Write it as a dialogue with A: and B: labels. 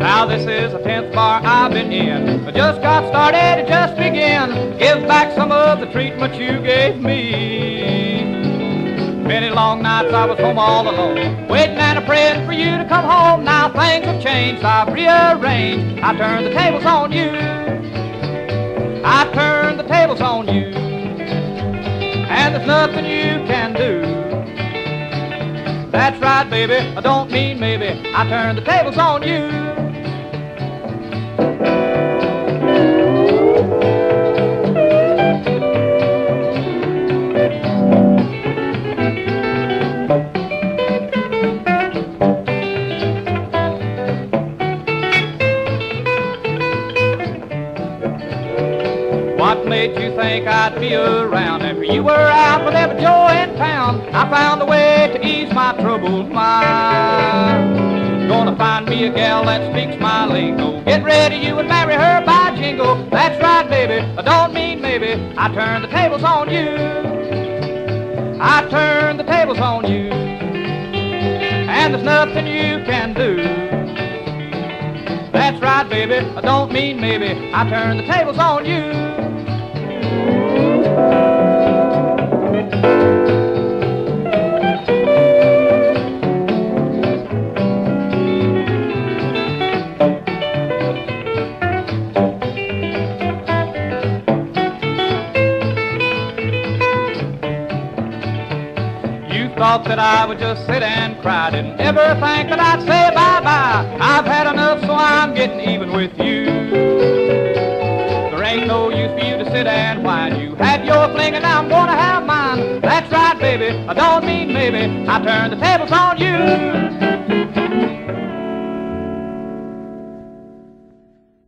A: Now this is the 10th bar I've been in. I just got started to just begin. Give back some of the treatment you gave me. Many long nights I was home all alone, waiting and praying for you to come home. Now things have changed, I've rearranged. I turned the tables on you. I turned the tables on you. And there's nothing you can do. That's right, baby, I don't mean maybe. I turned the tables on you. What made you think I'd be around after you were out with every joy in town? I found a way to ease my troubled mind. Gonna find me a gal that speaks my lingo. Get ready, you would marry her by jingle. That's right, baby, I don't mean maybe. I turned the tables on you. I turned the tables on you. And there's nothing you can do. That's right, baby, I don't mean maybe. I turned the tables on you. Thought that I would just sit and cry. Didn't ever think that I'd say bye-bye. I've had enough, so I'm getting even with you. There ain't no use for you to sit and whine. You had your fling and now I'm gonna have mine. That's right, baby, I don't mean maybe. I turned the tables on you.